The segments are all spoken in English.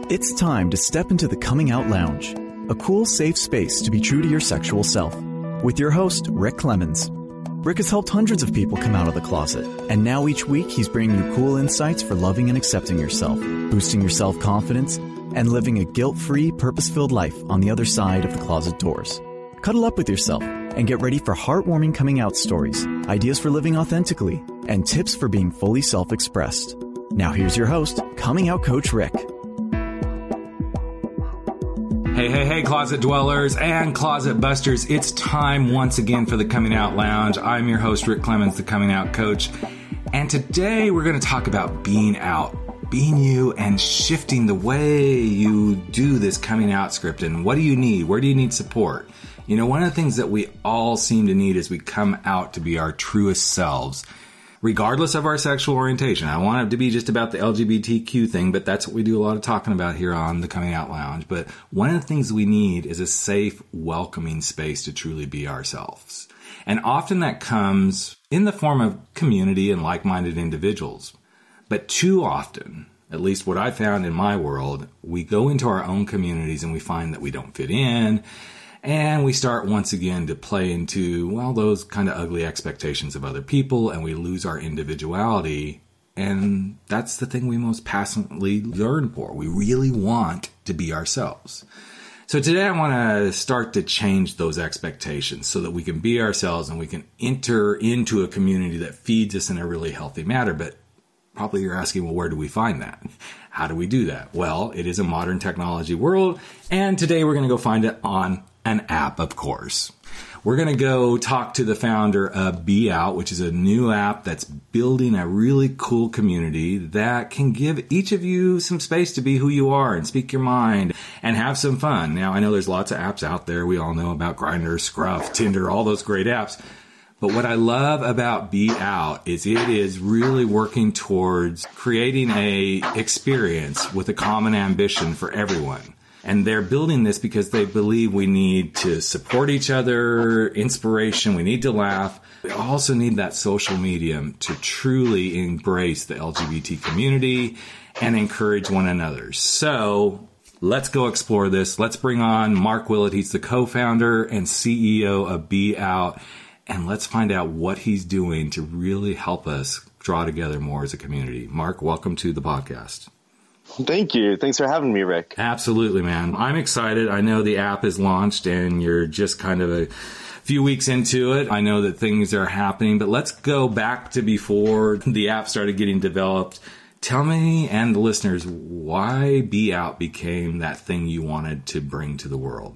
It's time to step into the Coming Out Lounge, a cool, safe space to be true to your sexual self. With your host, Rick Clemens. Rick has helped hundreds of people come out of the closet, and now each week he's bringing you cool insights for loving and accepting yourself, boosting your self-confidence, and living a guilt-free, purpose-filled life on the other side of the closet doors. Cuddle up with yourself and get ready for heartwarming coming out stories, ideas for living authentically, and tips for being fully self-expressed. Now here's your host, Coming Out Coach Rick. Hey, closet dwellers and closet busters. It's time once again for the Coming Out Lounge. I'm your host, Rick Clemens, the Coming Out Coach. And today we're going to talk about being out, being you, and shifting the way you do this coming out script. And what do you need? Where do you need support? You know, one of the things that we all seem to need is we come out to be our truest selves, regardless of our sexual orientation. I want it to be just about the LGBTQ thing, but that's what we do a lot of talking about here on the Coming Out Lounge. But one of the things we need is a safe, welcoming space to truly be ourselves. And often that comes in the form of community and like-minded individuals. But too often, at least what I found in my world, we go into our own communities and we find that we don't fit in. And we start once again to play into, well, those kind of ugly expectations of other people, and we lose our individuality. And that's the thing we most passionately yearn for. We really want to be ourselves. So today I want to start to change those expectations so that we can be ourselves and we can enter into a community that feeds us in a really healthy manner. But probably you're asking, well, where do we find that? How do we do that? Well, it is a modern technology world, and today we're going to go find it on an app, of course. We're going to go talk to the founder of Be Out, which is a new app that's building a really cool community that can give each of you some space to be who you are and speak your mind and have some fun. Now, I know there's lots of apps out there. We all know about Grindr, Scruff, Tinder, all those great apps. But what I love about Be Out is it is really working towards creating a experience with a common ambition for everyone. And they're building this because they believe we need to support each other, inspiration, we need to laugh. We also need that social medium to truly embrace the LGBT community and encourage one another. So let's go explore this. Let's bring on Mark Willett. He's the co-founder and CEO of Be Out. And let's find out what he's doing to really help us draw together more as a community. Mark, welcome to the podcast. Thank you. Thanks for having me, Rick. Absolutely, man. I'm excited. I know the app is launched and you're just kind of a few weeks into it. I know that things are happening, but let's go back to before the app started getting developed. Tell me and the listeners why Be Out became that thing you wanted to bring to the world.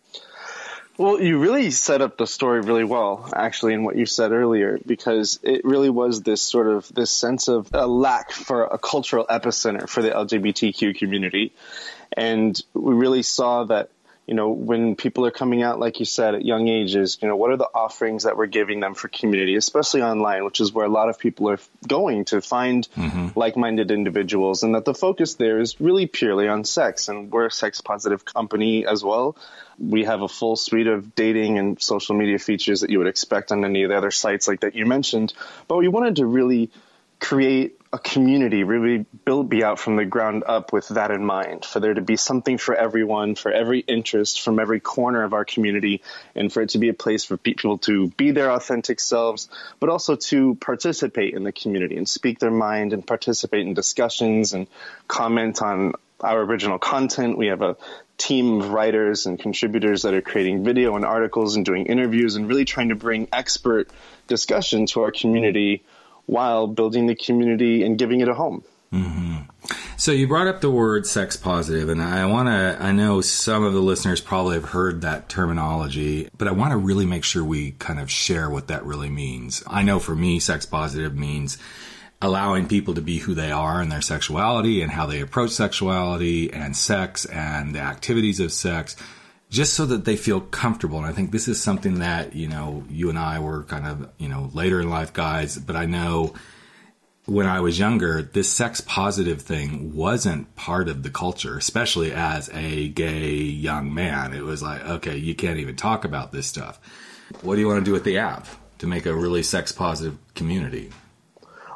Well, you really set up the story really well, actually, in what you said earlier, because it really was this sense of a lack for a cultural epicenter for the LGBTQ community. And we really saw that, you know, when people are coming out, like you said, at young ages, you know, what are the offerings that we're giving them for community, especially online, which is where a lot of people are going to find like-minded individuals, and that the focus there is really purely on sex. And we're a sex-positive company as well. We have a full suite of dating and social media features that you would expect on any of the other sites like that you mentioned. But we wanted to really create a community, really build Be Out from the ground up with that in mind, for there to be something for everyone, for every interest, from every corner of our community, and for it to be a place for people to be their authentic selves, but also to participate in the community and speak their mind and participate in discussions and comment on our original content. We have a team of writers and contributors that are creating video and articles and doing interviews and really trying to bring expert discussion to our community while building the community and giving it a home. Mm-hmm. So you brought up the word sex positive, and I know some of the listeners probably have heard that terminology, but I want to really make sure we kind of share what that really means. I know for me, sex positive means allowing people to be who they are in their sexuality and how they approach sexuality and sex and the activities of sex, just so that they feel comfortable. And I think this is something that, you know, you and I were kind of, you know, later in life guys, but I know when I was younger, this sex positive thing wasn't part of the culture, especially as a gay young man. It was like, okay, you can't even talk about this stuff. What do you want to do with the app to make a really sex positive community?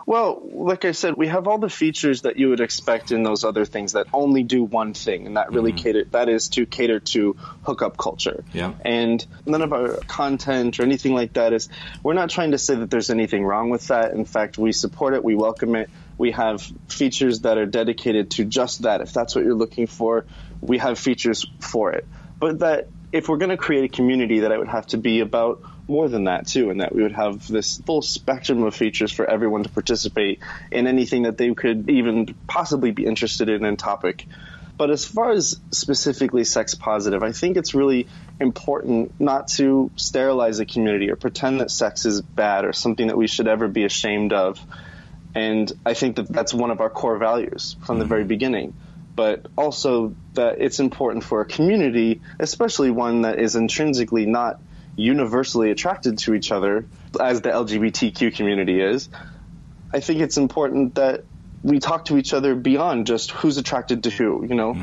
Well, like I said, we have all the features that you would expect in those other things that only do one thing, and that really that is to cater to hookup culture. Yeah. And none of our content or anything like that is, we're not trying to say that there's anything wrong with that. In fact, we support it, we welcome it. We have features that are dedicated to just that. If that's what you're looking for, we have features for it. But that if we're going to create a community, that it would have to be about more than that too, and that we would have this full spectrum of features for everyone to participate in anything that they could even possibly be interested in topic. But as far as specifically sex positive, I think it's really important not to sterilize a community or pretend that sex is bad or something that we should ever be ashamed of. And I think that that's one of our core values from the very beginning. But also that it's important for a community, especially one that is intrinsically not universally attracted to each other, as the LGBTQ community is. I think it's important that we talk to each other beyond just who's attracted to who. You know,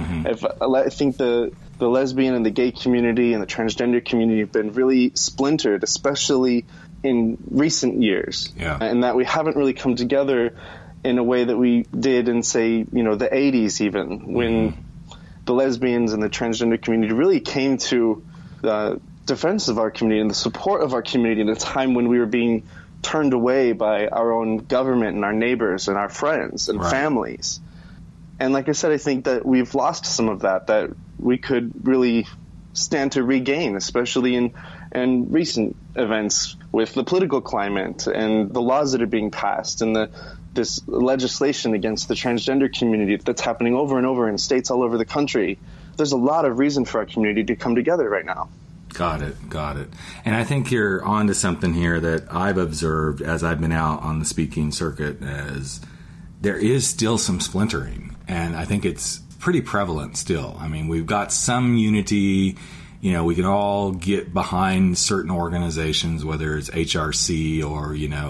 I think the lesbian and the gay community and the transgender community have been really splintered, especially in recent years, and that we haven't really come together in a way that we did in, say, the 80s even, when the lesbians and the transgender community really came to the defense of our community and the support of our community in a time when we were being turned away by our own government and our neighbors and our friends and families. And like I said, I think that we've lost some of that we could really stand to regain, especially in recent events with the political climate and the laws that are being passed and this legislation against the transgender community that's happening over and over in states all over the country. There's a lot of reason for our community to come together right now. Got it. And I think you're onto something here that I've observed as I've been out on the speaking circuit, as there is still some splintering, and I think it's pretty prevalent still. I mean, we've got some unity. We can all get behind certain organizations, whether it's HRC or,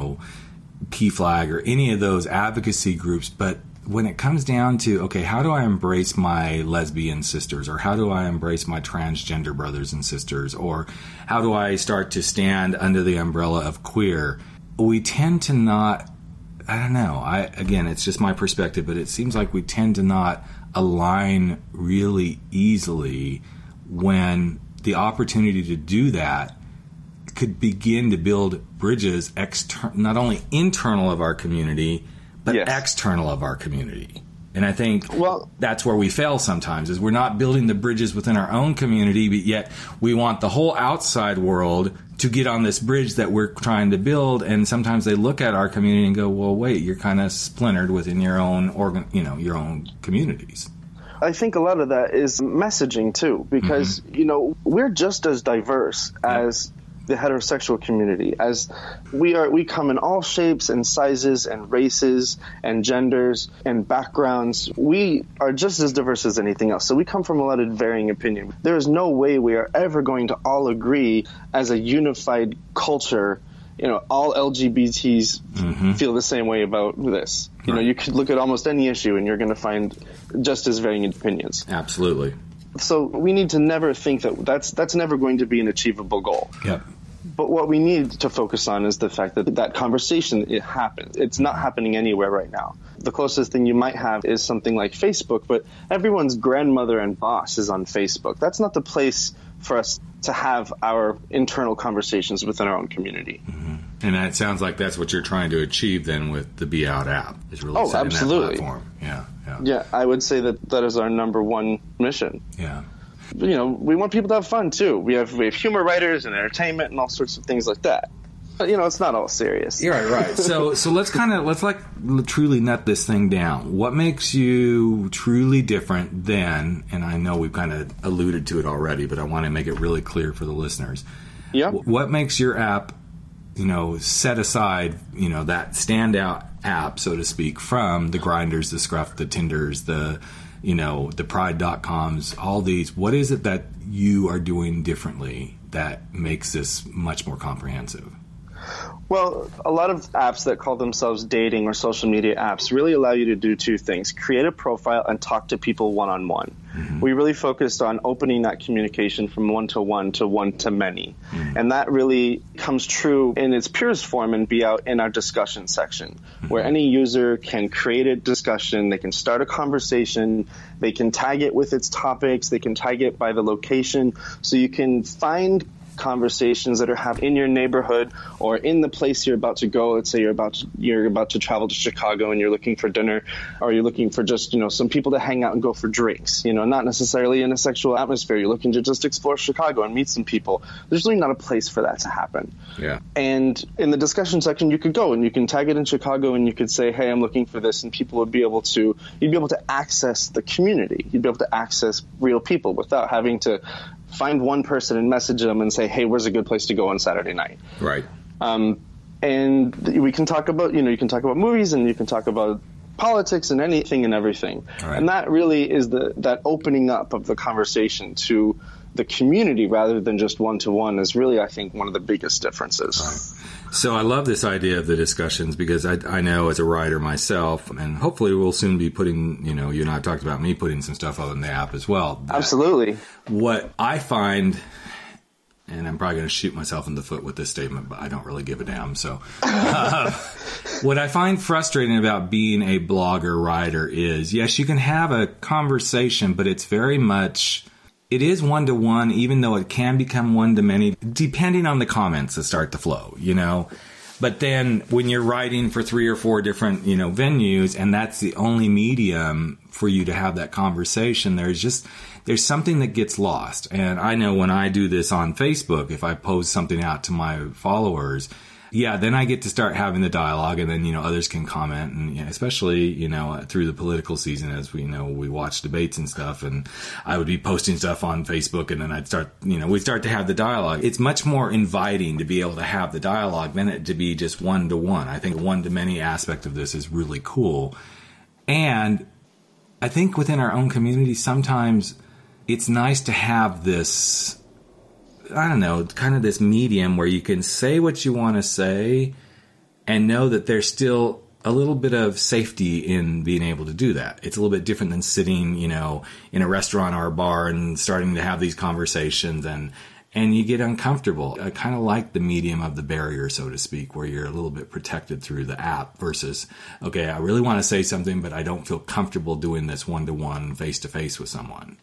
PFLAG or any of those advocacy groups. But when it comes down to, okay, how do I embrace my lesbian sisters, or how do I embrace my transgender brothers and sisters, or how do I start to stand under the umbrella of queer, we tend to not, I don't know, again, it's just my perspective, but it seems like we tend to not align really easily when the opportunity to do that could begin to build bridges not only internal of our community, but external of our community. And I think that's where we fail sometimes, is we're not building the bridges within our own community, but yet we want the whole outside world to get on this bridge that we're trying to build. And sometimes they look at our community and go, well, wait, you're kind of splintered within your own your own communities. I think a lot of that is messaging too, because, we're just as diverse as the heterosexual community, as we come in all shapes and sizes and races and genders and backgrounds. We are just as diverse as anything else. So we come from a lot of varying opinion. There is no way we are ever going to all agree as a unified culture. All LGBTs feel the same way about this. You could look at almost any issue and you're going to find just as varying opinions. Absolutely. So we need to never think that's never going to be an achievable goal. Yep. But what we need to focus on is the fact that conversation, it happens. It's not happening anywhere right now. The closest thing you might have is something like Facebook, but everyone's grandmother and boss is on Facebook. That's not the place for us to have our internal conversations within our own community. And it sounds like that's what you're trying to achieve then with the Be Out app, is really setting absolutely. that platform. Yeah, I would say that is our number one mission. Yeah. We want people to have fun too. We have humor writers and entertainment and all sorts of things like that. But, it's not all serious. Yeah, right. So let's truly nut this thing down. What makes you truly different than, and I know we've kind of alluded to it already, but I want to make it really clear for the listeners. Yeah. What makes your app, set aside, that standout app, so to speak, from the Grinders, the Scruff, the Tinders, the Pride.coms, all these? What is it that you are doing differently that makes this much more comprehensive? Well, a lot of apps that call themselves dating or social media apps really allow you to do two things: create a profile and talk to people one-on-one. Mm-hmm. We really focused on opening that communication from one-to-one to one-to-many. Mm-hmm. And that really comes true in its purest form and be out in our discussion section, mm-hmm. where any user can create a discussion, they can start a conversation, they can tag it with its topics, they can tag it by the location, so you can find conversations that are happening in your neighborhood or in the place you're about to go. Let's say you're about to travel to Chicago and you're looking for dinner, or you're looking for just, some people to hang out and go for drinks, not necessarily in a sexual atmosphere. You're looking to just explore Chicago and meet some people. There's really not a place for that to happen. Yeah. And in the discussion section, you could go and you can tag it in Chicago and you could say, hey, I'm looking for this, and people would be able to, you'd be able to access the community. You'd be able to access real people without having to find one person and message them and say, hey, where's a good place to go on Saturday night? Right. And we can talk about, you can talk about movies and you can talk about politics and anything and everything. Right. And that really is that opening up of the conversation to the community rather than just one-to-one is really, I think, one of the biggest differences. Right. So I love this idea of the discussions because I know as a writer myself, and hopefully we'll soon be putting, you and I have talked about me putting some stuff on the app as well. Absolutely. What I find, and I'm probably going to shoot myself in the foot with this statement, but I don't really give a damn. So what I find frustrating about being a blogger writer is, yes, you can have a conversation, but it's very much... It is one-to-one, even though it can become one-to-many, depending on the comments that start to flow, But then when you're writing for 3 or 4 different, venues, and that's the only medium for you to have that conversation, there's something that gets lost. And I know when I do this on Facebook, if I post something out to my followers, then I get to start having the dialogue, and then, others can comment, and especially, through the political season, as we we watch debates and stuff, and I would be posting stuff on Facebook, and then I'd start, we'd start to have the dialogue. It's much more inviting to be able to have the dialogue than it to be just one-to-one. I think one-to-many aspect of this is really cool. And I think within our own community, sometimes it's nice to have this, I don't know, kind of this medium where you can say what you want to say and know that there's still a little bit of safety in being able to do that. It's a little bit different than sitting, in a restaurant or a bar and starting to have these conversations and you get uncomfortable. I kind of like the medium of the barrier, so to speak, where you're a little bit protected through the app versus, okay, I really want to say something, but I don't feel comfortable doing this one-to-one, face-to-face with someone.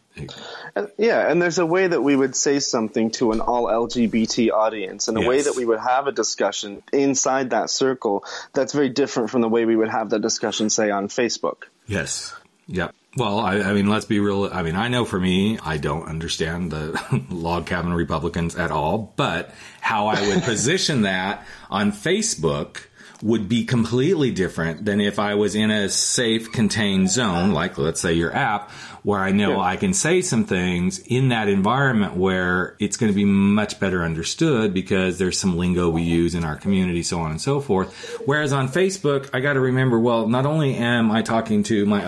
And there's a way that we would say something to an all LGBT audience, and a way that we would have a discussion inside that circle that's very different from the way we would have that discussion, say, on Facebook. Yes. Yep. Well, I mean, let's be real. I mean, I know for me, I don't understand the log cabin Republicans at all, but how I would position that on Facebook would be completely different than if I was in a safe, contained zone, like let's say your app, where I know I can say some things in that environment where it's going to be much better understood because there's some lingo we use in our community, so on and so forth. Whereas on Facebook, I got to remember, well, not only am I talking to my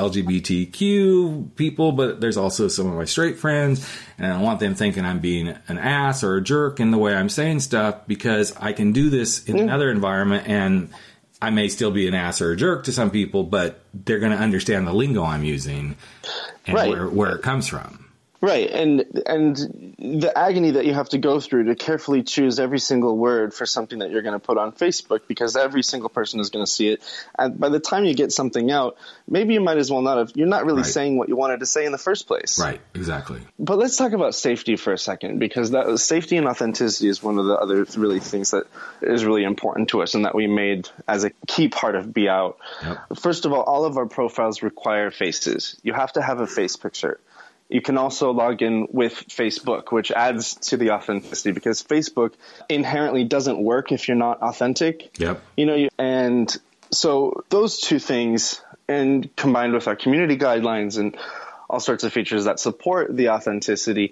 LGBTQ people, but there's also some of my straight friends, and I don't want them thinking I'm being an ass or a jerk in the way I'm saying stuff, because I can do this in another environment, and I may still be an ass or a jerk to some people, but they're going to understand the lingo I'm using and where it comes from. Right, and the agony that you have to go through to carefully choose every single word for something that you're going to put on Facebook, because every single person is going to see it. And by the time you get something out, maybe you might as well not have. You're not really saying what you wanted to say in the first place. Right, exactly. But let's talk about safety for a second, because that safety and authenticity is one of the other really things that is really important to us, and that we made as a key part of Be Out. Yep. First of all of our profiles require faces. You have to have a face picture. You can also log in with Facebook, which adds to the authenticity, because Facebook inherently doesn't work if you're not authentic. Yep. And so those two things, and combined with our community guidelines and all sorts of features that support the authenticity,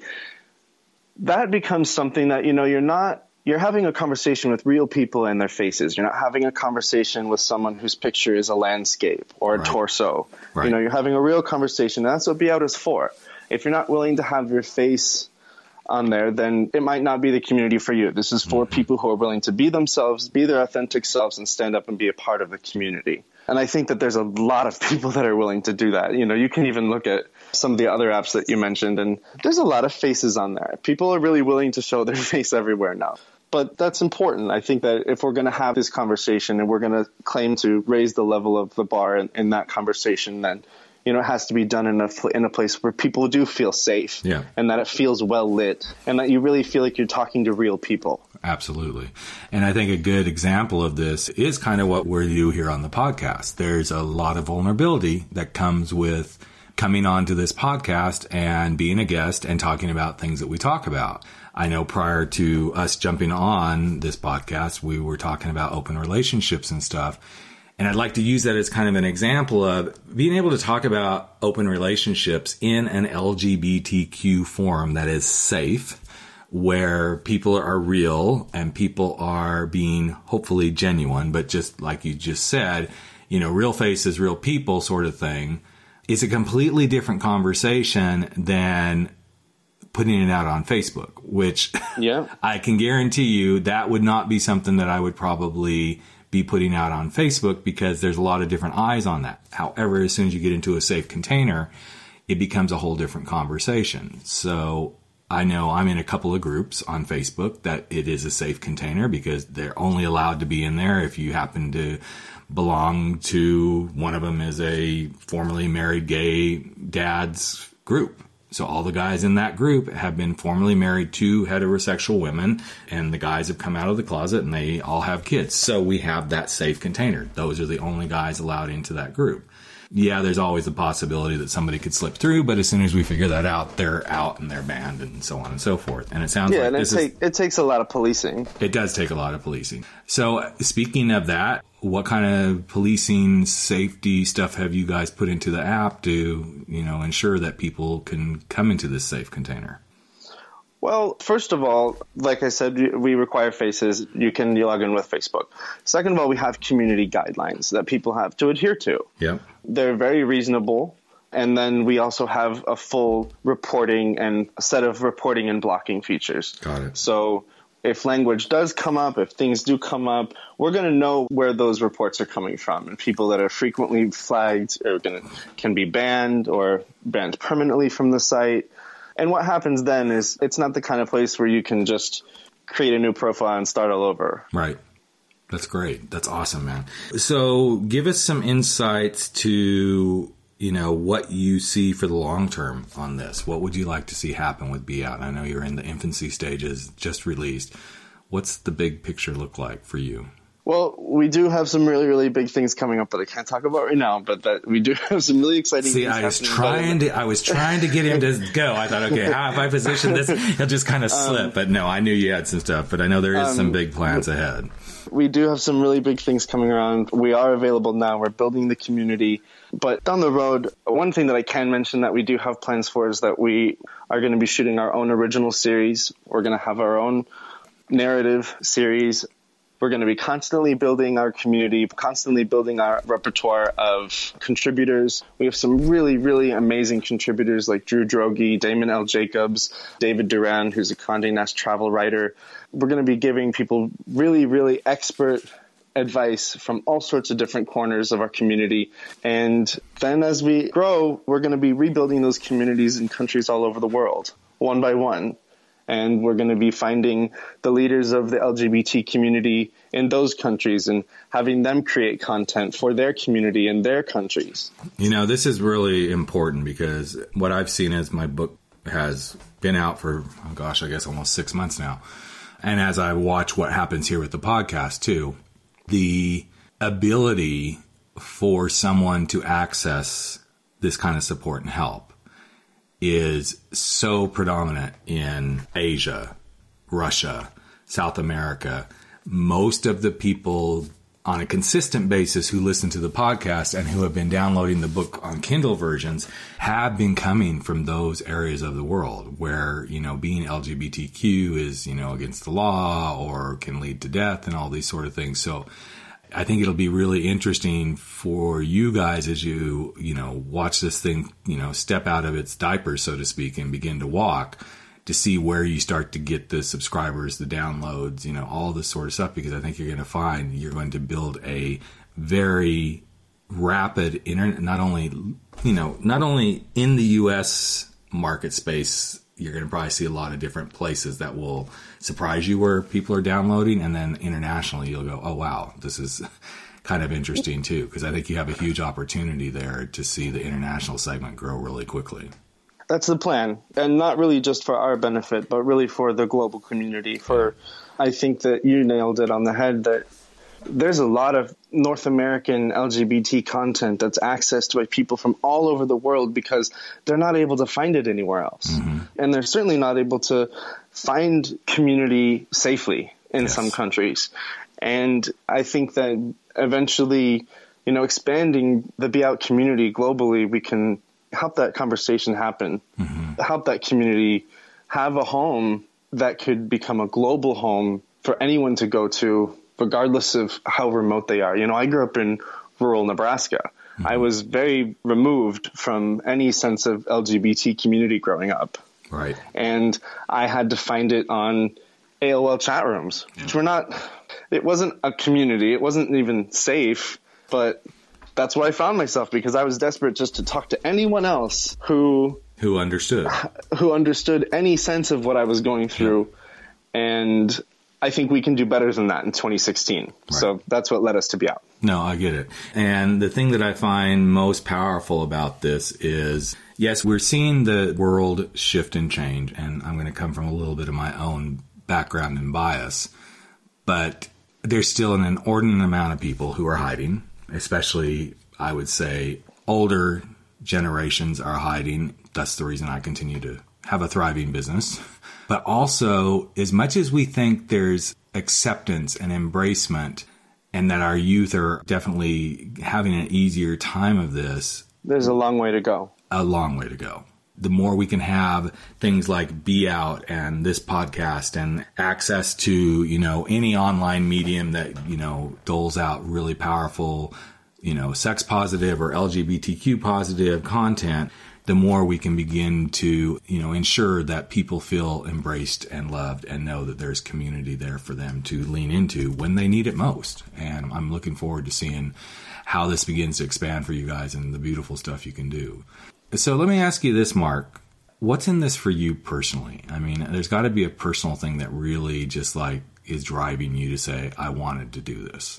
that becomes something that, you're having a conversation with real people and their faces. You're not having a conversation with someone whose picture is a landscape or a torso. Right. You're having a real conversation. And that's what Be Out is for. If you're not willing to have your face on there, then it might not be the community for you. This is for people who are willing to be themselves, be their authentic selves, and stand up and be a part of the community. And I think that there's a lot of people that are willing to do that. You know, you can even look at some of the other apps that you mentioned, and there's a lot of faces on there. People are really willing to show their face everywhere now. But that's important. I think that if we're going to have this conversation and we're going to claim to raise the level of the bar in that conversation, then, you know, it has to be done in a place where people do feel safe, and that it feels well lit, and that you really feel like you're talking to real people. Absolutely. And I think a good example of this is kind of what we do here on the podcast. There's a lot of vulnerability that comes with coming onto this podcast and being a guest and talking about things that we talk about. I know prior to us jumping on this podcast, we were talking about open relationships and stuff. And I'd like to use that as kind of an example of being able to talk about open relationships in an LGBTQ forum that is safe, where people are real and people are being hopefully genuine, but just like you just said, you know, real faces, real people sort of thing. It's a completely different conversation than putting it out on Facebook, which I can guarantee you that would not be something that I would probably be putting out on Facebook, because there's a lot of different eyes on that. However, as soon as you get into a safe container, it becomes a whole different conversation. So I know I'm in a couple of groups on Facebook that it is a safe container, because they're only allowed to be in there if you happen to belong to, one of them is a formerly married gay dad's group. So all the guys in that group have been formerly married to heterosexual women, and the guys have come out of the closet and they all have kids. So we have that safe container. Those are the only guys allowed into that group. Yeah, there's always the possibility that somebody could slip through, but as soon as we figure that out, they're out and they're banned and so on and so forth. And it sounds like it takes a lot of policing. It does take a lot of policing. So speaking of that, what kind of policing safety stuff have you guys put into the app to, you know, ensure that people can come into this safe container? Well, first of all, like I said, we require faces. You can log in with Facebook. Second of all, we have community guidelines that people have to adhere to. Yeah. They're very reasonable. And then we also have a full reporting and a set of reporting and blocking features. Got it. So if language does come up, if things do come up, we're going to know where those reports are coming from. And people that are frequently flagged can be banned or banned permanently from the site. And what happens then is it's not the kind of place where you can just create a new profile and start all over. Right. That's great. That's awesome, man. So give us some insights to, you know, what you see for the long term on this. What would you like to see happen with Be Out? I know you're in the infancy stages, just released. What's the big picture look like for you? Well, we do have some really, really big things coming up that I can't talk about right now, but that we do have some really exciting things happening. I was trying to get him to go. I thought, okay, how if I position this, he'll just kind of slip. But no, I knew you had some stuff, but I know there is some big plans ahead. We do have some really big things coming around. We are available now. We're building the community. But down the road, one thing that I can mention that we do have plans for is that we are going to be shooting our own original series. We're going to have our own narrative series. We're going to be constantly building our community, constantly building our repertoire of contributors. We have some really, really amazing contributors like Drew Droege, Damon L. Jacobs, David Duran, who's a Condé Nast travel writer. We're going to be giving people really, really expert advice from all sorts of different corners of our community. And then as we grow, we're going to be rebuilding those communities in countries all over the world, one by one. And we're going to be finding the leaders of the LGBT community in those countries and having them create content for their community in their countries. You know, this is really important because what I've seen is my book has been out for, I guess almost 6 months now. And as I watch what happens here with the podcast too, the ability for someone to access this kind of support and help is so predominant in Asia, Russia, South America. Most of the people on a consistent basis who listen to the podcast and who have been downloading the book on Kindle versions have been coming from those areas of the world where, you know, being LGBTQ is, you know, against the law or can lead to death and all these sort of things. So I think it'll be really interesting for you guys as you know, watch this thing, you know, step out of its diapers, so to speak, and begin to walk, to see where you start to get the subscribers, the downloads, all this sort of stuff, because I think you're going to find you're going to build a very rapid internet, not only in the U.S. market space. You're going to probably see a lot of different places that will surprise you where people are downloading. And then internationally, you'll go, oh, wow, this is kind of interesting too, because I think you have a huge opportunity there to see the international segment grow really quickly. That's the plan, and not really just for our benefit, but really for the global community. I think that you nailed it on the head, that there's a lot of North American LGBT content that's accessed by people from all over the world because they're not able to find it anywhere else. Mm-hmm. And they're certainly not able to find community safely in some countries. And I think that eventually, expanding the Be Out community globally, we can help that conversation happen, help that community have a home that could become a global home for anyone to go to, regardless of how remote they are. I grew up in rural Nebraska. Mm-hmm. I was very removed from any sense of LGBT community growing up. Right. And I had to find it on AOL chat rooms, which it wasn't a community. It wasn't even safe, but that's where I found myself because I was desperate just to talk to anyone else who understood any sense of what I was going through. Yeah. And I think we can do better than that in 2016. Right. So that's what led us to Be Out. No, I get it. And the thing that I find most powerful about this is, yes, we're seeing the world shift and change. And I'm going to come from a little bit of my own background and bias. But there's still an inordinate amount of people who are hiding, especially, I would say, older generations are hiding. That's the reason I continue to have a thriving business. But also, as much as we think there's acceptance and embracement and that our youth are definitely having an easier time of this, there's a long way to go. A long way to go. The more we can have things like Be Out and this podcast and access to, any online medium that, doles out really powerful, sex positive or LGBTQ positive content, the more we can begin to, ensure that people feel embraced and loved and know that there's community there for them to lean into when they need it most. And I'm looking forward to seeing how this begins to expand for you guys and the beautiful stuff you can do. So let me ask you this, Mark. What's in this for you personally? I mean, there's got to be a personal thing that really just is driving you to say, I wanted to do this.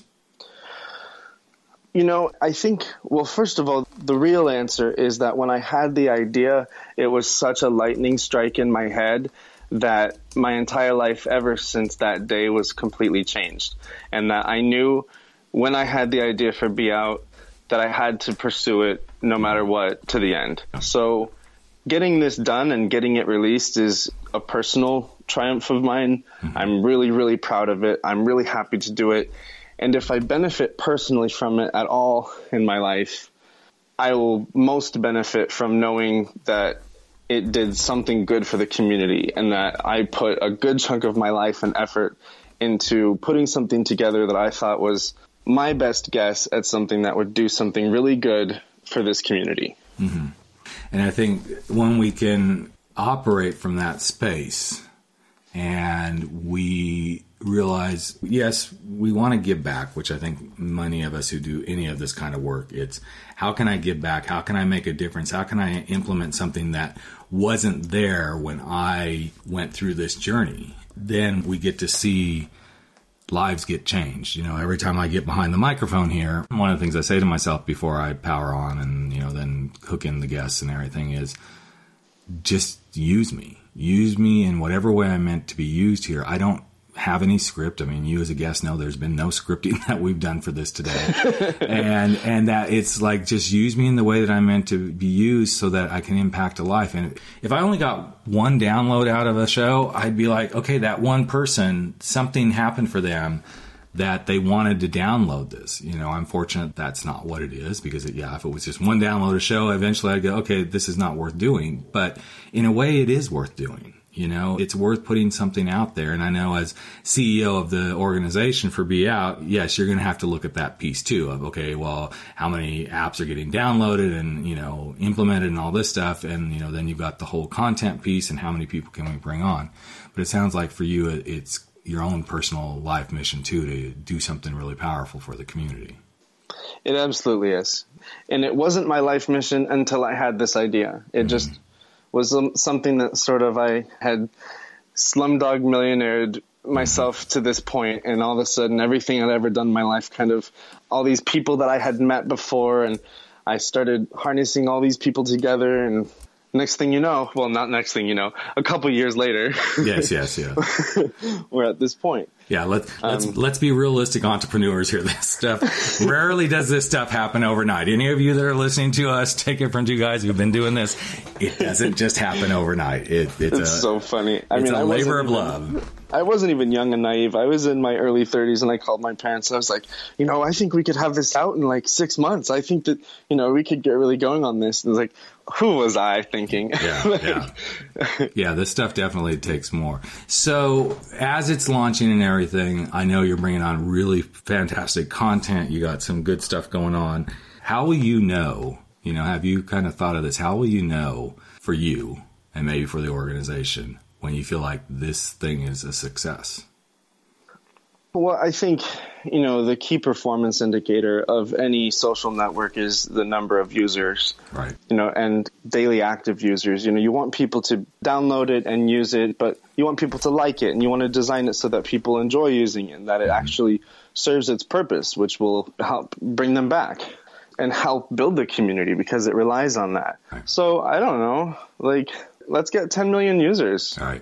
I think, well, first of all, the real answer is that when I had the idea, it was such a lightning strike in my head that my entire life ever since that day was completely changed. And that I knew when I had the idea for Be Out that I had to pursue it no matter what to the end. So getting this done and getting it released is a personal triumph of mine. Mm-hmm. I'm really, really proud of it. I'm really happy to do it. And if I benefit personally from it at all in my life, I will most benefit from knowing that it did something good for the community and that I put a good chunk of my life and effort into putting something together that I thought was my best guess at something that would do something really good for this community. Mm-hmm. And I think when we can operate from that space and we realize, yes, we want to give back, which I think many of us who do any of this kind of work, it's how can I give back? How can I make a difference? How can I implement something that wasn't there when I went through this journey? Then we get to see lives get changed. Every time I get behind the microphone here, one of the things I say to myself before I power on and, then hook in the guests and everything is just use me. Use me in whatever way I'm meant to be used here. I don't have any script. I mean, you as a guest know there's been no scripting that we've done for this today. and that it's just use me in the way that I'm meant to be used so that I can impact a life. And if I only got one download out of a show, I'd be like, okay, that one person, something happened for them that they wanted to download this. I'm fortunate that's not what it is because, if it was just one download a show, eventually I'd go, okay, this is not worth doing. But in a way, it is worth doing. You know, it's worth putting something out there. And I know as CEO of the organization for Be Out, yes, you're going to have to look at that piece too of, okay, well, how many apps are getting downloaded and, you know, implemented and all this stuff. And, you know, then you've got the whole content piece and how many people can we bring on. But it sounds like for you, it's your own personal life mission too, to do something really powerful for the community. It absolutely is. And it wasn't my life mission until I had this idea. It just was something that sort of I had slumdog millionaired myself to this point, and all of a sudden everything I'd ever done in my life, kind of all these people that I had met before, and I started harnessing all these people together, and next thing you know, well, not next thing you know, a couple years later. Yes. We're at this point. Yeah, let's be realistic entrepreneurs here. This stuff, rarely does this stuff happen overnight. Any of you that are listening to us, take it from two guys who've been doing this. It doesn't just happen overnight. It's so funny. I mean, a labor of love. I wasn't even young and naive. I was in my early 30s, and I called my parents. I was like, you know, I think we could have this out in like 6 months. I think that, you know, we could get really going on this. And it's like, who was I thinking? Yeah, this stuff definitely takes more. So as it's launching and everything, I know you're bringing on really fantastic content. You got some good stuff going on. How will you know, you know, have you kind of thought of this? How will you know for you and maybe for the organization when you feel like this thing is a success? Well, I think, you know, the key performance indicator of any social network is the number of users, right? You know, and daily active users. You know, you want people to download it and use it, but you want people to like it, and you want to design it so that people enjoy using it and that it actually serves its purpose, which will help bring them back and help build the community because it relies on that. Right. So I don't know, like, let's get 10 million users. All right.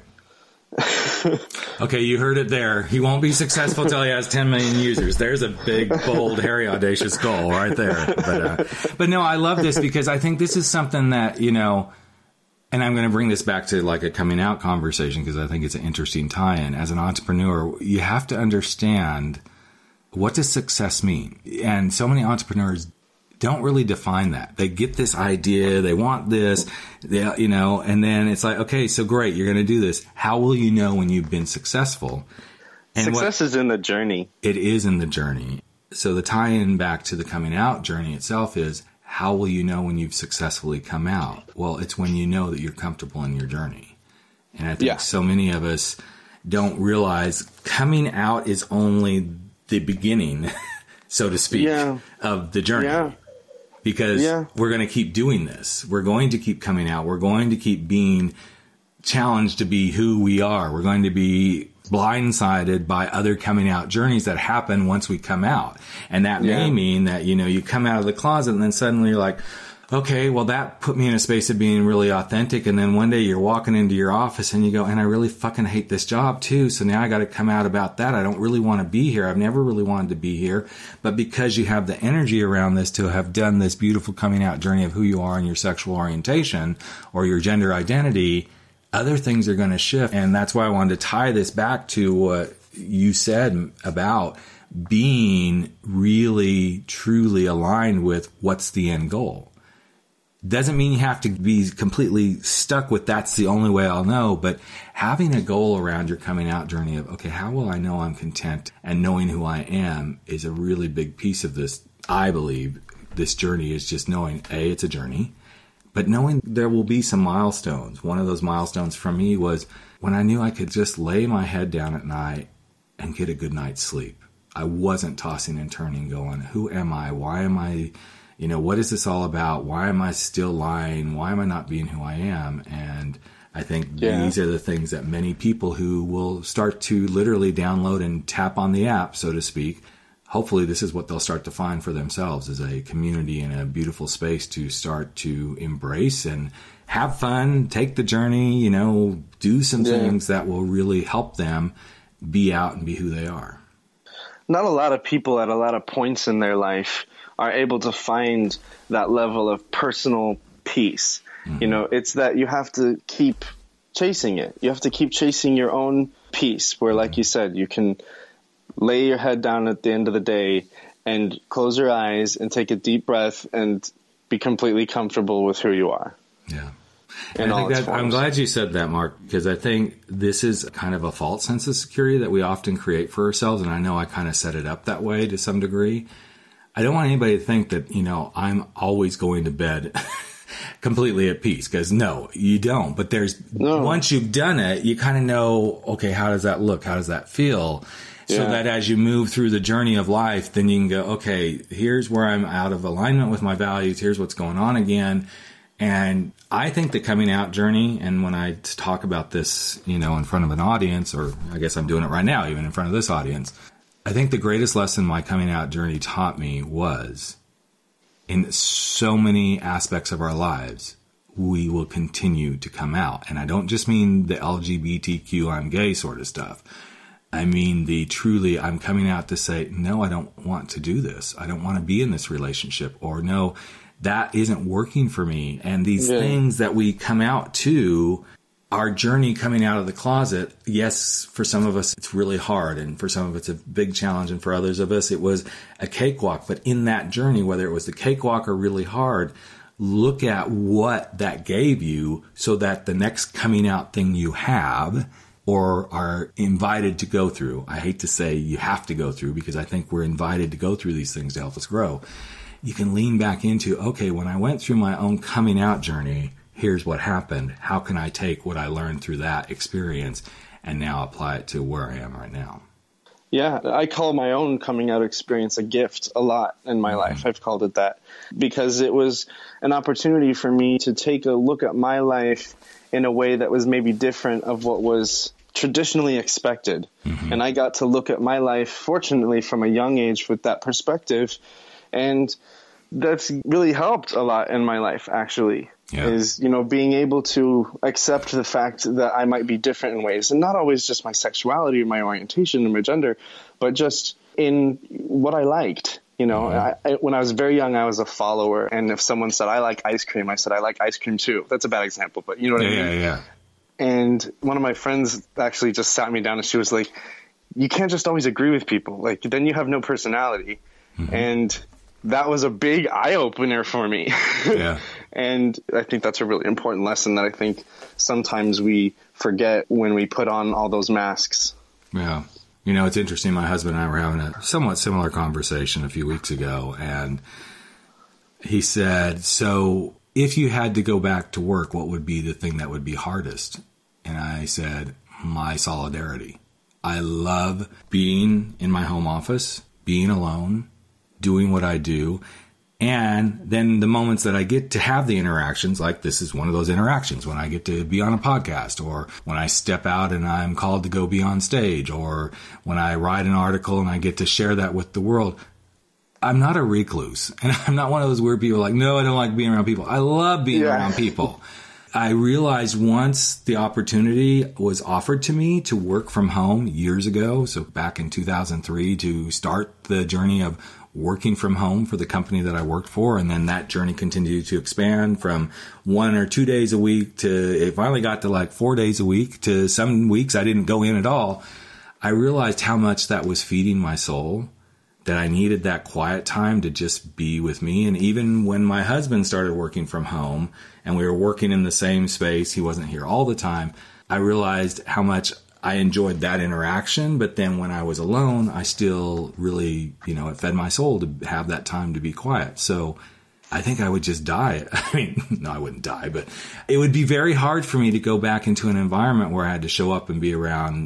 Okay, you heard it there. He won't be successful till he has 10 million users. There's a big, bold, hairy, audacious goal right there. But no, I love this because I think this is something that, you know, and I'm going to bring this back to like a coming out conversation because I think it's an interesting tie-in. As an entrepreneur, you have to understand, what does success mean? And so many entrepreneurs don't really define that. They get this idea, they want this, you know, and then it's like, okay, so great, you're going to do this. How will you know when you've been successful? And success is in the journey. It is in the journey. So the tie-in back to the coming out journey itself is, how will you know when you've successfully come out? Well, it's when you know that you're comfortable in your journey. And I think so many of us don't realize coming out is only the beginning, so to speak, of the journey. Yeah. Because we're going to keep doing this. We're going to keep coming out. We're going to keep being challenged to be who we are. We're going to be blindsided by other coming out journeys that happen once we come out. And that may mean that, you know, you come out of the closet and then suddenly you're like, okay, well, that put me in a space of being really authentic. And then one day you're walking into your office and you go, and I really fucking hate this job too. So now I got to come out about that. I don't really want to be here. I've never really wanted to be here. But because you have the energy around this to have done this beautiful coming out journey of who you are and your sexual orientation or your gender identity, other things are going to shift. And that's why I wanted to tie this back to what you said about being really, truly aligned with what's the end goal. Doesn't mean you have to be completely stuck with that's the only way I'll know, but having a goal around your coming out journey of, okay, how will I know I'm content, and knowing who I am is a really big piece of this. I believe this journey is just knowing, A, it's a journey, but knowing there will be some milestones. One of those milestones for me was when I knew I could just lay my head down at night and get a good night's sleep. I wasn't tossing and turning going, who am I? Why am I... You know, what is this all about? Why am I still lying? Why am I not being who I am? And I think these are the things that many people who will start to literally download and tap on the app, so to speak. Hopefully this is what they'll start to find for themselves, as a community and a beautiful space to start to embrace and have fun, take the journey, you know, do some things that will really help them be out and be who they are. Not a lot of people at a lot of points in their life are able to find that level of personal peace. Mm-hmm. You know, it's that you have to keep chasing it. You have to keep chasing your own peace where, like you said, you can lay your head down at the end of the day and close your eyes and take a deep breath and be completely comfortable with who you are. Yeah. I'm glad you said that, Mark, because I think this is kind of a false sense of security that we often create for ourselves. And I know I kind of set it up that way to some degree. I don't want anybody to think that, I'm always going to bed completely at peace, because no, you don't. But once you've done it, you kind of know, okay, how does that look? How does that feel? So that as you move through the journey of life, then you can go, okay, here's where I'm out of alignment with my values. Here's what's going on again. And I think the coming out journey, and when I talk about this, in front of an audience, or I guess I'm doing it right now, even in front of this audience, I think the greatest lesson my coming out journey taught me was, in so many aspects of our lives, we will continue to come out. And I don't just mean the LGBTQ, I'm gay sort of stuff. I mean truly, I'm coming out to say, no, I don't want to do this. I don't want to be in this relationship. Or no, that isn't working for me. And these things that we come out to, our journey coming out of the closet, yes, for some of us, it's really hard. And for some of it's a big challenge. And for others of us, it was a cakewalk. But in that journey, whether it was the cakewalk or really hard, look at what that gave you so that the next coming out thing you have or are invited to go through. I hate to say you have to go through, because I think we're invited to go through these things to help us grow. You can lean back into, okay, when I went through my own coming out journey, here's what happened. How can I take what I learned through that experience and now apply it to where I am right now? Yeah, I call my own coming out experience a gift a lot in my life. I've called it that because it was an opportunity for me to take a look at my life in a way that was maybe different of what was traditionally expected. And I got to look at my life, fortunately, from a young age with that perspective. And that's really helped a lot in my life, actually, is, being able to accept the fact that I might be different in ways, and not always just my sexuality or my orientation or my gender, but just in what I liked. When I was very young, I was a follower. And if someone said, I like ice cream, I said, I like ice cream too. That's a bad example, but you know what I mean? Yeah. And one of my friends actually just sat me down and she was like, you can't just always agree with people. Like, then you have no personality. And that was a big eye opener for me. And I think that's a really important lesson that I think sometimes we forget when we put on all those masks. Yeah. It's interesting. My husband and I were having a somewhat similar conversation a few weeks ago, and he said, so if you had to go back to work, what would be the thing that would be hardest? And I said, my solidarity. I love being in my home office, being alone, doing what I do. And then the moments that I get to have the interactions, like this is one of those interactions, when I get to be on a podcast, or when I step out and I'm called to go be on stage, or when I write an article and I get to share that with the world. I'm not a recluse, and I'm not one of those weird people like, no, I don't like being around people. I love being around people. I realized once the opportunity was offered to me to work from home years ago, so back in 2003, to start the journey of working from home for the company that I worked for. And then that journey continued to expand from 1 or 2 days a week to it finally got to like 4 days a week, to some weeks I didn't go in at all. I realized how much that was feeding my soul, that I needed that quiet time to just be with me. And even when my husband started working from home and we were working in the same space, he wasn't here all the time, I realized how much I enjoyed that interaction. But then when I was alone, I still really, it fed my soul to have that time to be quiet. So I think I would just die. I mean, no, I wouldn't die, but it would be very hard for me to go back into an environment where I had to show up and be around,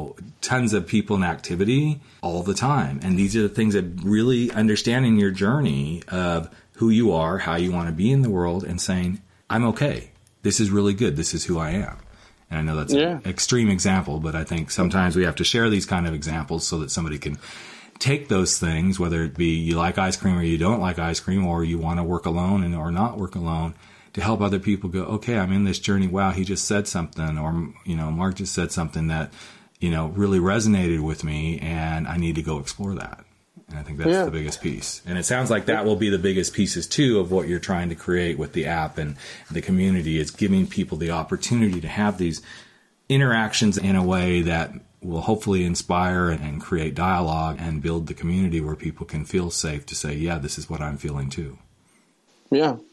tons of people and activity all the time. And these are the things that really understanding your journey of who you are, how you want to be in the world, and saying, I'm okay. This is really good. This is who I am. And I know that's an extreme example, but I think sometimes we have to share these kind of examples so that somebody can take those things, whether it be you like ice cream or you don't like ice cream, or you want to work alone or not work alone, to help other people go, okay, I'm in this journey. Wow, he just said something, or, Mark just said something that, really resonated with me, and I need to go explore that. And I think that's the biggest piece. And it sounds like that will be the biggest pieces, too, of what you're trying to create with the app and the community, is giving people the opportunity to have these interactions in a way that will hopefully inspire and create dialogue and build the community where people can feel safe to say, yeah, this is what I'm feeling, too. Yeah.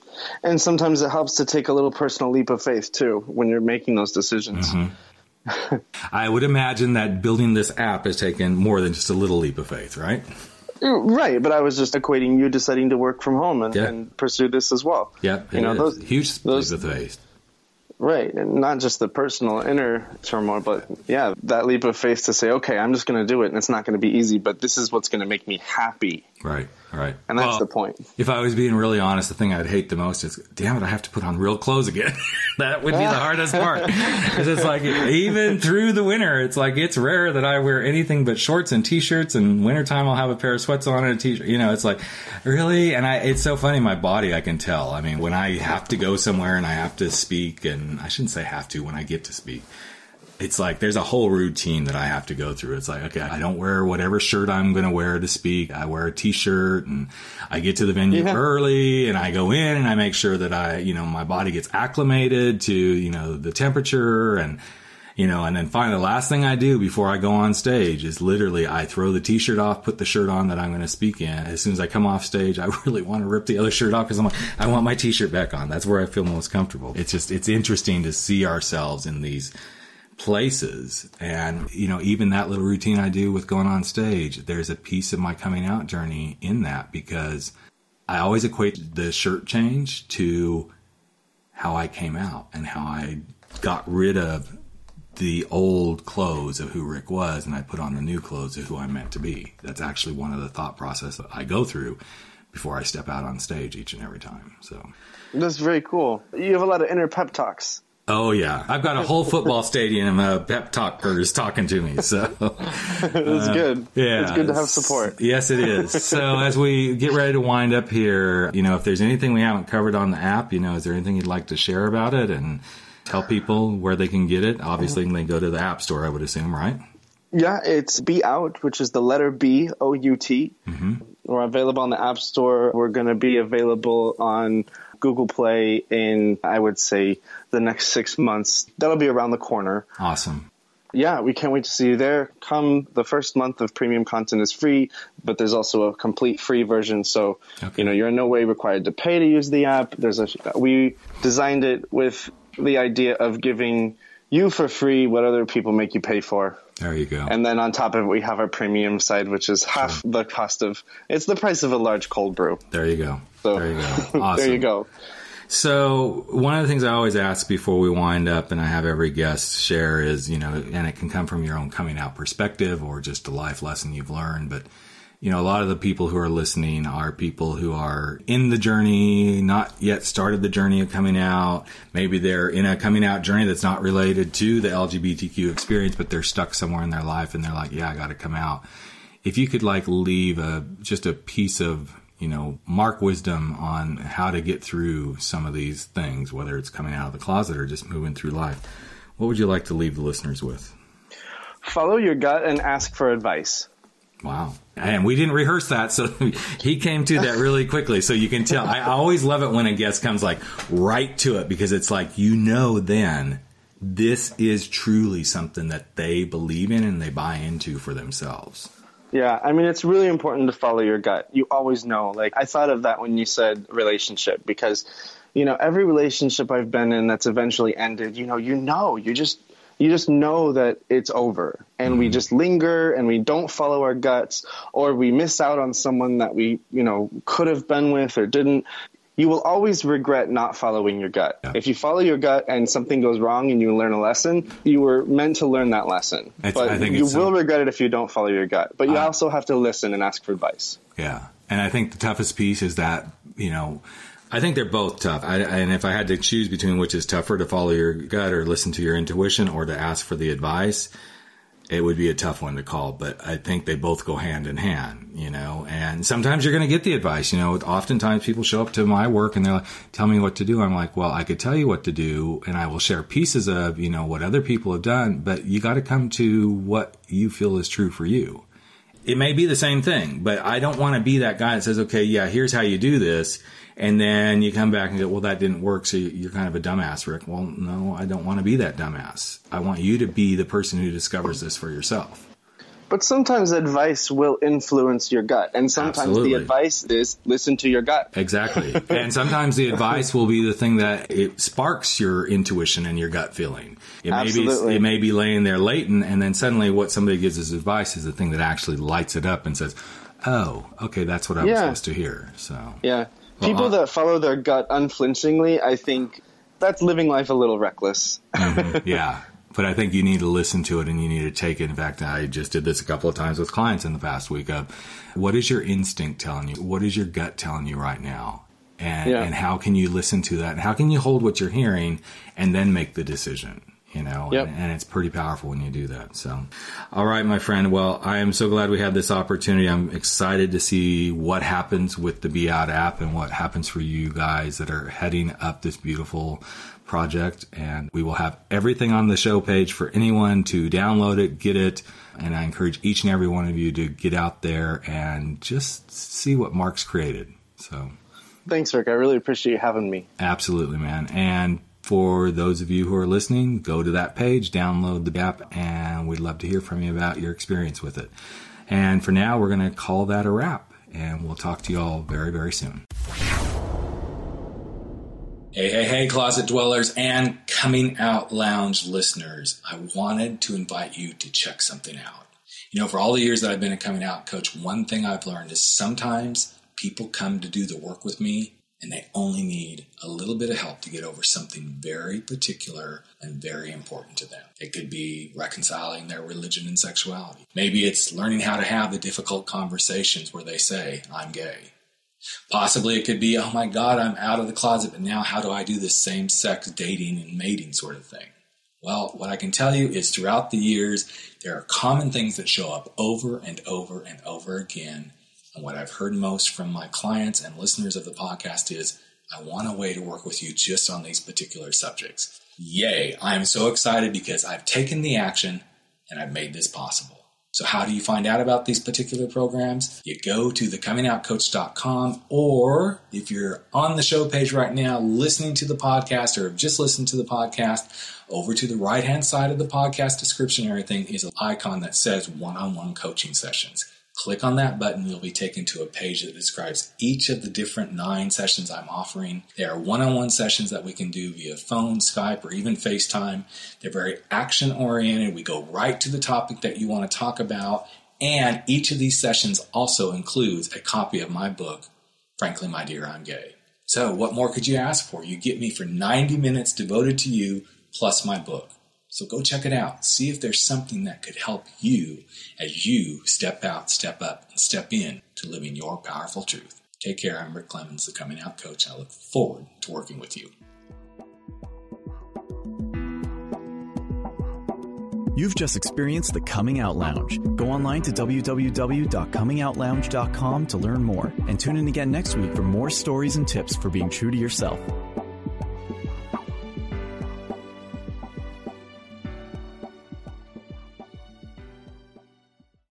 And sometimes it helps to take a little personal leap of faith, too, when you're making those decisions. Mm-hmm. I would imagine that building this app has taken more than just a little leap of faith, right? Right, but I was just equating you deciding to work from home and pursue this as well. Yeah, those huge leap of faith. Right, and not just the personal inner turmoil, but yeah, that leap of faith to say, okay, I'm just going to do it, and it's not going to be easy, but this is what's going to make me happy. Right. And that's the point. If I was being really honest, the thing I'd hate the most is, damn it, I have to put on real clothes again. That would be the hardest part. Because it's like, even through the winter, it's like, it's rare that I wear anything but shorts and T-shirts, and wintertime I'll have a pair of sweats on and a T-shirt. It's like, really? And it's so funny, my body, I can tell. I mean, when I have to go somewhere and I have to speak, and I shouldn't say have to, when I get to speak, it's like there's a whole routine that I have to go through. It's like, okay, I don't wear whatever shirt I'm going to wear to speak. I wear a T-shirt, and I get to the venue early, and I go in and I make sure that my body gets acclimated to, the temperature, and then finally the last thing I do before I go on stage is literally I throw the T-shirt off, put the shirt on that I'm going to speak in. As soon as I come off stage, I really want to rip the other shirt off because I'm like, I want my T-shirt back on. That's where I feel most comfortable. It's interesting to see ourselves in these places, and even that little routine I do with going on stage, there's a piece of my coming out journey in that, because I always equate the shirt change to how I came out and how I got rid of the old clothes of who Rick was, and I put on the new clothes of who I'm meant to be. That's actually one of the thought process that I go through before I step out on stage each and every time. So that's very cool. You have a lot of inner pep talks. Oh, yeah. I've got a whole football stadium of pep talkers talking to me. So that's good. Yeah. It's good to have support. Yes, it is. So as we get ready to wind up here, if there's anything we haven't covered on the app, is there anything you'd like to share about it and tell people where they can get it? Obviously, they go to the App Store, I would assume, right? Yeah, it's Be Out, which is the letter B, O-U-T. Mm-hmm. We're available on the App Store. We're going to be available on Google Play in, I would say, the next 6 months. That'll be around the corner. Awesome. Yeah, we can't wait to see you there. The first month of premium content is free, but there's also a complete free version. So, you're in no way required to pay to use the app. We designed it with the idea of giving you for free what other people make you pay for. There you go. And then on top of it, we have our premium side, which is half the cost it's the price of a large cold brew. There you go. So, there you go. Awesome. There you go. So one of the things I always ask before we wind up, and I have every guest share, is, and it can come from your own coming out perspective or just a life lesson you've learned, but a lot of the people who are listening are people who are in the journey, not yet started the journey of coming out. Maybe they're in a coming out journey that's not related to the LGBTQ experience, but they're stuck somewhere in their life and they're like, yeah, I got to come out. If you could leave just a piece of, mark wisdom on how to get through some of these things, whether it's coming out of the closet or just moving through life, what would you like to leave the listeners with? Follow your gut and ask for advice. Wow. And we didn't rehearse that, so he came to that really quickly. So you can tell. I always love it when a guest comes right to it, because it's like, then this is truly something that they believe in and they buy into for themselves. Yeah, I mean, it's really important to follow your gut. You always know. I thought of that when you said relationship, because, every relationship I've been in that's eventually ended, you just know that it's over, and we just linger and we don't follow our guts, or we miss out on someone that we, could have been with or didn't. You will always regret not following your gut. Yeah. If you follow your gut and something goes wrong and you learn a lesson, you were meant to learn that lesson. But you will regret it if you don't follow your gut. But you also have to listen and ask for advice. Yeah. And I think the toughest piece is that, I think they're both tough. And if I had to choose between which is tougher, to follow your gut or listen to your intuition or to ask for the advice, it would be a tough one to call. But I think they both go hand in hand, and sometimes you're going to get the advice. Oftentimes people show up to my work and they're like, tell me what to do. I'm like, well, I could tell you what to do, and I will share pieces of, what other people have done, but you got to come to what you feel is true for you. It may be the same thing, but I don't want to be that guy that says, okay, yeah, here's how you do this. And then you come back and go, well, that didn't work, so you're kind of a dumbass, Rick. Well, no, I don't want to be that dumbass. I want you to be the person who discovers this for yourself. But sometimes advice will influence your gut. And sometimes the advice is listen to your gut. Exactly. And sometimes the advice will be the thing that it sparks your intuition and your gut feeling. It may be laying there latent, and then suddenly what somebody gives as advice is the thing that actually lights it up and says, oh, okay, that's what I was supposed to hear. So people that follow their gut unflinchingly, I think that's living life a little reckless. Yeah. But I think you need to listen to it and you need to take it. In fact, I just did this a couple of times with clients in the past week of what is your instinct telling you? What is your gut telling you right now? And how can you listen to that? And how can you hold what you're hearing and then make the decision? You know, and it's pretty powerful when you do that. So, all right, my friend. Well, I am so glad we had this opportunity. I'm excited to see what happens with the Be Out app and what happens for you guys that are heading up this beautiful project. And we will have everything on the show page for anyone to download it, get it. And I encourage each and every one of you to get out there and just see what Mark's created. So, thanks, Rick. I really appreciate you having me. Absolutely, man. And for those of you who are listening, go to that page, download the app, and we'd love to hear from you about your experience with it. And for now, we're going to call that a wrap, and we'll talk to you all very, very soon. Hey, Closet Dwellers and Coming Out Lounge listeners. I wanted to invite you to check something out. You know, for all the years that I've been a Coming Out coach, one thing I've learned is sometimes people come to do the work with me and they only need a little bit of help to get over something very particular and very important to them. It could be reconciling their religion and sexuality. Maybe it's learning how to have the difficult conversations where they say, I'm gay. Possibly it could be, oh my God, I'm out of the closet, but now how do I do this same-sex dating and mating sort of thing? Well, what I can tell you is throughout the years, there are common things that show up over and over and over again. And what I've heard most from my clients and listeners of the podcast is, I want a way to work with you just on these particular subjects. Yay, I am so excited because I've taken the action and I've made this possible. So how do you find out about these particular programs? You go to thecomingoutcoach.com, or if you're on the show page right now listening to the podcast or have just listened to the podcast, over to the right-hand side of the podcast description and everything is an icon that says one-on-one coaching sessions. Click on that button, you'll be taken to a page that describes each of the different 9 sessions I'm offering. There are one-on-one sessions that we can do via phone, Skype, or even FaceTime. They're very action-oriented. We go right to the topic that you want to talk about. And each of these sessions also includes a copy of my book, Frankly, My Dear, I'm Gay. So what more could you ask for? You get me for 90 minutes devoted to you, plus my book. So go check it out. See if there's something that could help you as you step out, step up, and step in to living your powerful truth. Take care. I'm Rick Clemens, the Coming Out Coach. I look forward to working with you. You've just experienced the Coming Out Lounge. Go online to www.comingoutlounge.com to learn more and tune in again next week for more stories and tips for being true to yourself.